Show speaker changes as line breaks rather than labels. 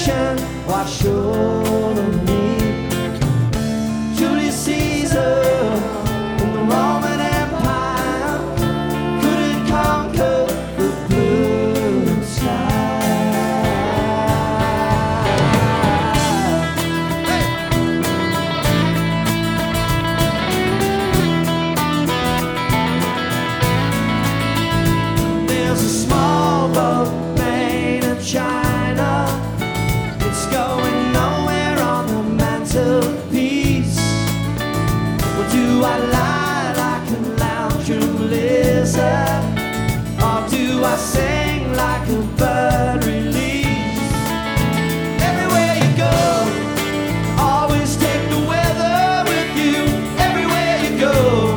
nation washed over me. Julius Caesar in the Roman Empire couldn't conquer the blue sky. There's a small boat made of China. It's going nowhere on the mantelpiece. Well, do I lie like a lounging lizard, or do I sing like a bird release? Everywhere you go, always take the weather with you. Everywhere you go,